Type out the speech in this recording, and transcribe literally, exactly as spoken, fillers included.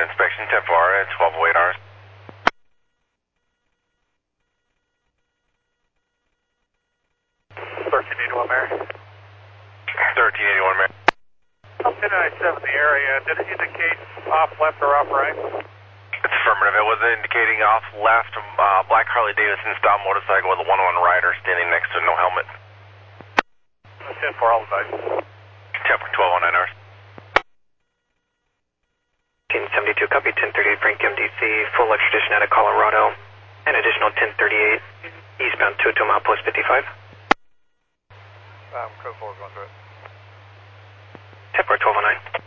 inspection, ten four at twelve oh eight hours. thirteen eighty-one, Mary. thirteen eighty-one, Mary. ten ninety-seven, the area, did it indicate off left or off right? It's affirmative. It was indicating off left, uh, black Harley Davidson style motorcycle with a one one rider standing next to no helmet. ten four, all advice. ten four, twelve oh nine hours. ten seventy-two, copy, ten thirty-eight, Frank M D C, full extradition out of Colorado, an additional ten thirty-eight, eastbound two to mile post fifty-five. Um, code four, going through it. ten four, twelve oh nine.